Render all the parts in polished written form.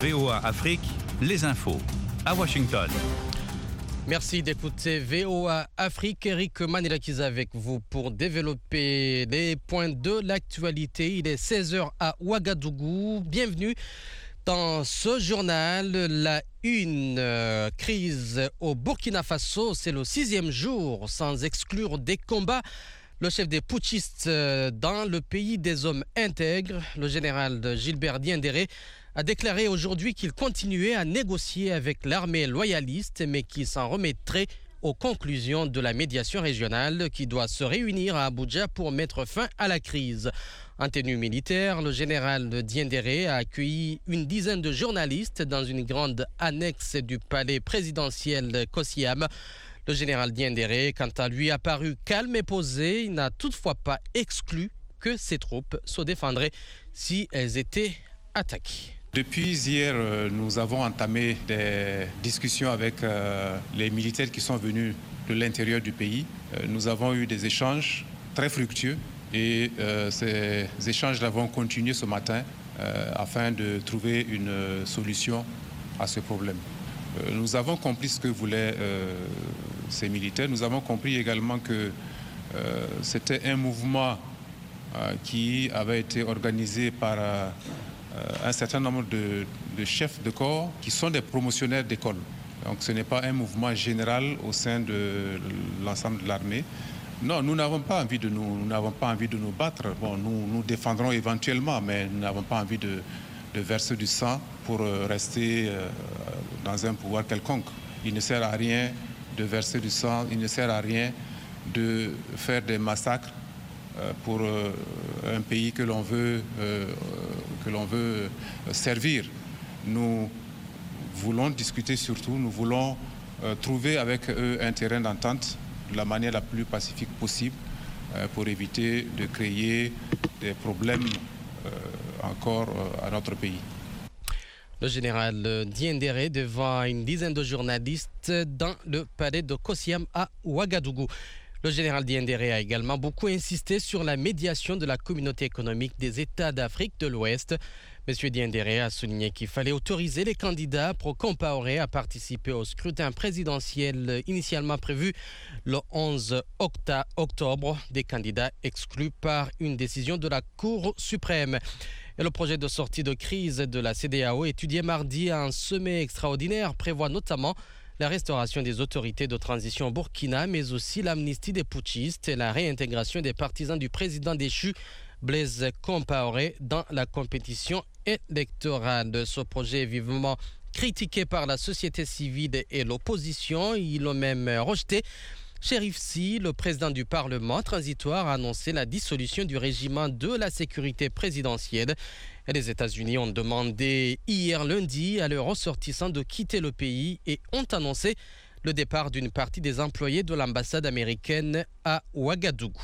VOA Afrique, les infos à Washington. Merci d'écouter VOA Afrique. Eric Manilakiza avec vous pour développer les points de l'actualité. Il est 16h à Ouagadougou. Bienvenue dans ce journal. La une, crise au Burkina Faso, c'est le 6e jour sans exclure des combats. Le chef des putschistes dans le pays des hommes intègres, le général Gilbert Diendéré, a déclaré aujourd'hui qu'il continuait à négocier avec l'armée loyaliste, mais qu'il s'en remettrait aux conclusions de la médiation régionale qui doit se réunir à Abuja pour mettre fin à la crise. En tenue militaire, le général Diendéré a accueilli une dizaine de journalistes dans une grande annexe du palais présidentiel Kosiam. Le général Diendéré, quant à lui, a paru calme et posé. Il n'a toutefois pas exclu que ses troupes se défendraient si elles étaient attaquées. Depuis hier, nous avons entamé des discussions avec les militaires qui sont venus de l'intérieur du pays. Nous avons eu des échanges très fructueux et ces échanges vont continuer ce matin afin de trouver une solution à ce problème. Nous avons compris ce que voulaient ces militaires. Nous avons compris également que c'était un mouvement qui avait été organisé par un certain nombre de chefs de corps qui sont des promotionnaires d'école. Donc ce n'est pas un mouvement général au sein de l'ensemble de l'armée. Non, nous n'avons pas envie de nous battre. Bon, nous défendrons éventuellement, mais nous n'avons pas envie de verser du sang pour rester dans un pouvoir quelconque. Il ne sert à rien de verser du sang, il ne sert à rien de faire des massacres pour un pays que l'on veut servir. Nous voulons discuter surtout, nous voulons trouver avec eux un terrain d'entente de la manière la plus pacifique possible pour éviter de créer des problèmes encore à notre pays. Le général Diendéré devant une dizaine de journalistes dans le palais de Kosiam à Ouagadougou. Le général Diendéré a également beaucoup insisté sur la médiation de la communauté économique des États d'Afrique de l'Ouest. M. Diendéré a souligné qu'il fallait autoriser les candidats pro-Compaoré à participer au scrutin présidentiel initialement prévu le 11 octobre, des candidats exclus par une décision de la Cour suprême. Et le projet de sortie de crise de la CEDEAO étudié mardi en sommet extraordinaire prévoit notamment la restauration des autorités de transition au Burkina, mais aussi l'amnistie des putschistes et la réintégration des partisans du président déchu Blaise Compaoré dans la compétition électorale. Ce projet est vivement critiqué par la société civile et l'opposition. Ils l'ont même rejeté. Chérif Sy, le président du Parlement transitoire, a annoncé la dissolution du régiment de la sécurité présidentielle. Et les États-Unis ont demandé hier lundi à leurs ressortissants de quitter le pays et ont annoncé le départ d'une partie des employés de l'ambassade américaine à Ouagadougou.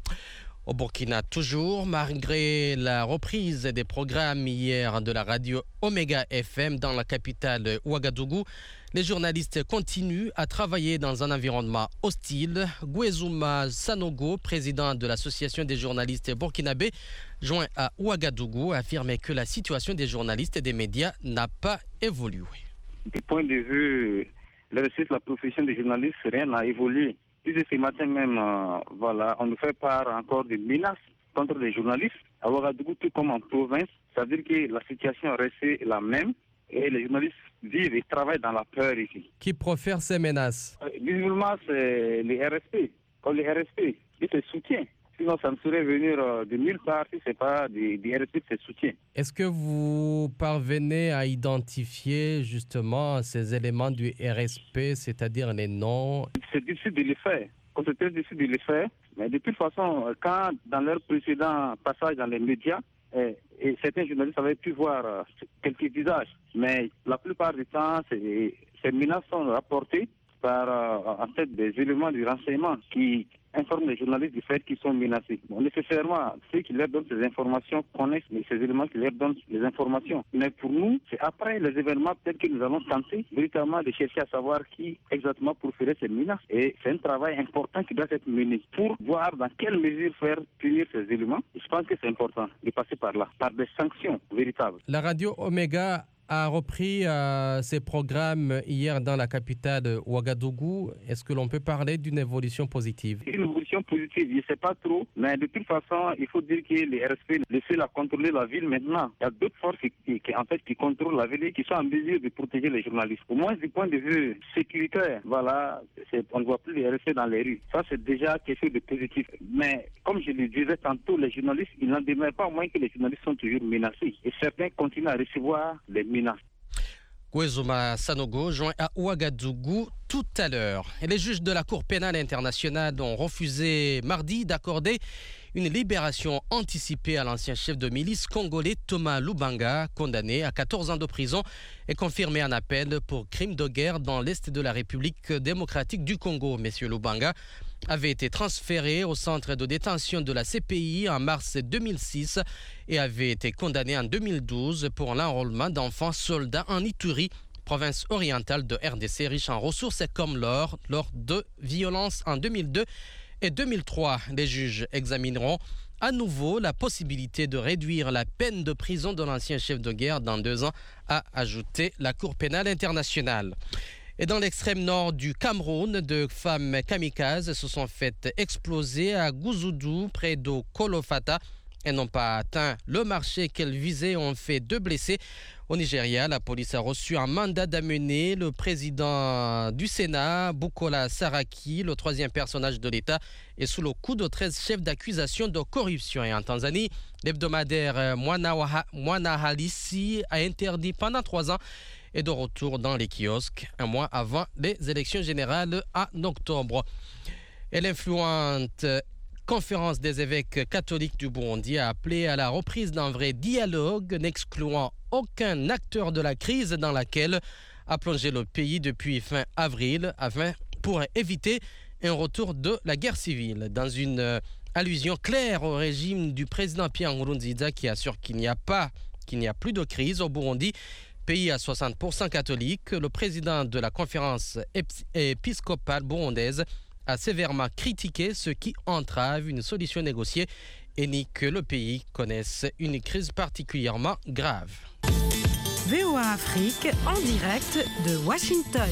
Au Burkina toujours, malgré la reprise des programmes hier de la radio Omega FM dans la capitale Ouagadougou, les journalistes continuent à travailler dans un environnement hostile. Gouezouma Sanogo, président de l'association des journalistes burkinabés, joint à Ouagadougou, a affirmé que la situation des journalistes et des médias n'a pas évolué. Du point de vue de la profession des journalistes, rien n'a évolué. Puis ce matin même, on nous fait part encore de menaces contre les journalistes. À Ouagadougou, tout comme en province, c'est-à-dire que la situation reste la même et les journalistes vivent et travaillent dans la peur ici. Qui profère ces menaces? Visiblement, c'est les RSP, comme les RSP, qui se soutiennent. Sinon, ça ne saurait venir de nulle part si ce n'est pas des RSP qui se soutiennent. Est-ce que vous parvenez à identifier justement ces éléments du RSP, c'est-à-dire les noms? C'est difficile de les faire. C'est très difficile de les faire. Mais de toute façon, quand dans leur précédent passage dans les médias, et certains journalistes avaient pu voir quelques visages. Mais la plupart du temps, ces menaces sont rapportées par en fait des éléments du renseignement qui informent les journalistes du fait qu'ils sont menacés. Bon, nécessairement, ceux qui leur donnent ces informations connaissent ces éléments qui leur donnent les informations. Mais pour nous, c'est après les événements peut-être que nous allons tenter véritablement de chercher à savoir qui exactement proférait ces menaces. Et c'est un travail important qui doit être mené pour voir dans quelle mesure faire punir ces éléments. Je pense que c'est important de passer par là, par des sanctions véritables. La radio Omega a repris ses programmes hier dans la capitale Ouagadougou. Est-ce que l'on peut parler d'une évolution positive? Une évolution positive, je ne sais pas trop, mais de toute façon, il faut dire que les RSP, les seuls à contrôler la ville maintenant, il y a d'autres forces qui contrôlent la ville et qui sont en mesure de protéger les journalistes. Au moins du point de vue sécuritaire, voilà, on ne voit plus les RSP dans les rues. Ça, c'est déjà quelque chose de positif. Mais comme je le disais tantôt, les journalistes, il n'en demeure pas moins que les journalistes sont toujours menacés. Et certains continuent à recevoir des menaces. Gwezouma Sanogo joint à Ouagadougou tout à l'heure. Et les juges de la Cour pénale internationale ont refusé mardi d'accorder une libération anticipée à l'ancien chef de milice congolais Thomas Lubanga, condamné à 14 ans de prison et confirmé en appel pour crime de guerre dans l'est de la République démocratique du Congo. Monsieur Lubanga avait été transféré au centre de détention de la CPI en mars 2006 et avait été condamné en 2012 pour l'enrôlement d'enfants soldats en Ituri, province orientale de RDC riche en ressources comme l'or, lors de violences en 2002 et 2003. Les juges examineront à nouveau la possibilité de réduire la peine de prison de l'ancien chef de guerre dans 2 ans, a ajouté la Cour pénale internationale. Et dans l'extrême nord du Cameroun, 2 femmes kamikazes se sont faites exploser à Gouzoudou, près de Kolofata. Elles n'ont pas atteint le marché qu'elles visaient et ont fait 2 blessés. Au Nigeria, la police a reçu un mandat d'amener le président du Sénat, Bukola Saraki, le 3e personnage de l'État, est sous le coup de 13 chefs d'accusation de corruption. Et en Tanzanie, l'hebdomadaire Mwanahalisi a interdit pendant 3 ans et de retour dans les kiosques, un mois avant les élections générales en octobre. Et l'influente Conférence des évêques catholiques du Burundi a appelé à la reprise d'un vrai dialogue, n'excluant aucun acteur de la crise dans laquelle a plongé le pays depuis fin avril, pour éviter un retour de la guerre civile. Dans une allusion claire au régime du président Pierre Nkurunziza qui assure qu'il n'y a plus de crise au Burundi, pays à 60% catholique, le président de la conférence épiscopale burundaise a sévèrement critiqué ce qui entrave une solution négociée et nie que le pays connaisse une crise particulièrement grave. VOA Afrique en direct de Washington.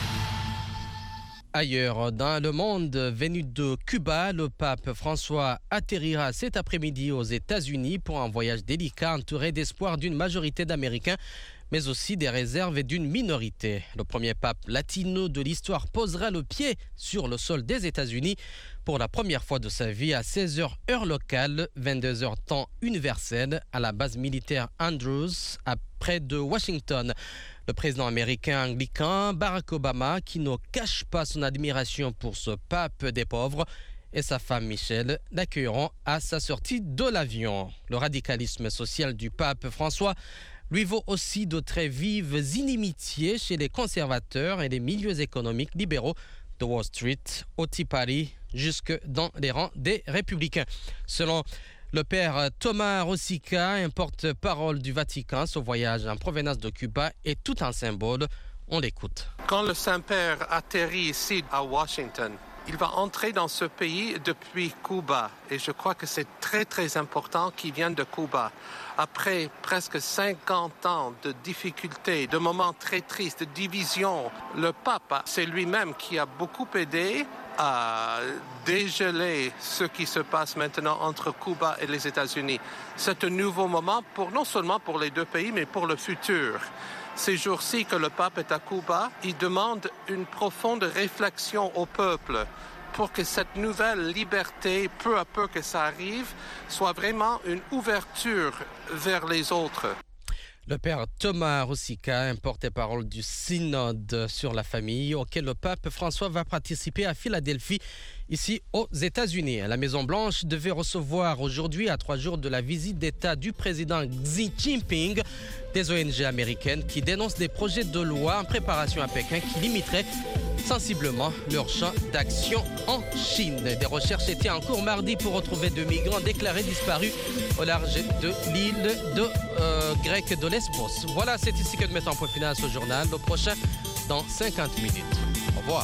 Ailleurs dans le monde, venu de Cuba, le pape François atterrira cet après-midi aux États-Unis pour un voyage délicat entouré d'espoir d'une majorité d'Américains, mais aussi des réserves d'une minorité. Le premier pape latino de l'histoire posera le pied sur le sol des États-Unis pour la première fois de sa vie à 16h heure locale, 22h temps universel, à la base militaire Andrews, près de Washington. Le président américain anglican Barack Obama, qui ne cache pas son admiration pour ce pape des pauvres, et sa femme Michelle l'accueilleront à sa sortie de l'avion. Le radicalisme social du pape François lui vaut aussi de très vives inimitiés chez les conservateurs et les milieux économiques libéraux de Wall Street au Tea Party jusque dans les rangs des républicains. Selon le père Thomas Rosica, un porte-parole du Vatican, ce voyage en provenance de Cuba est tout un symbole. On l'écoute. Quand le Saint-Père atterrit ici à Washington, il va entrer dans ce pays depuis Cuba. Et je crois que c'est très, très important qu'il vienne de Cuba. Après presque 50 ans de difficultés, de moments très tristes, de divisions, le pape, c'est lui-même qui a beaucoup aidé à dégeler ce qui se passe maintenant entre Cuba et les États-Unis. C'est un nouveau moment, non seulement pour les 2 pays, mais pour le futur. Ces jours-ci que le pape est à Cuba, il demande une profonde réflexion au peuple pour que cette nouvelle liberté, peu à peu que ça arrive, soit vraiment une ouverture vers les autres. Le père Thomas Rosica, un porte-parole du synode sur la famille, auquel le pape François va participer à Philadelphie, ici aux États-Unis. La Maison-Blanche devait recevoir aujourd'hui, à 3 jours de la visite d'État du président Xi Jinping, des ONG américaines qui dénoncent des projets de loi en préparation à Pékin qui limiteraient sensiblement leur champ d'action en Chine. Des recherches étaient en cours mardi pour retrouver 2 migrants déclarés disparus au large de l'île grecque de Lesbos. Voilà, c'est ici que nous mettons un point final à ce journal. Le prochain dans 50 minutes. Au revoir.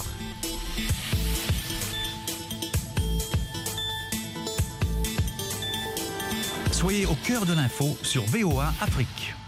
Soyez au cœur de l'info sur VOA Afrique.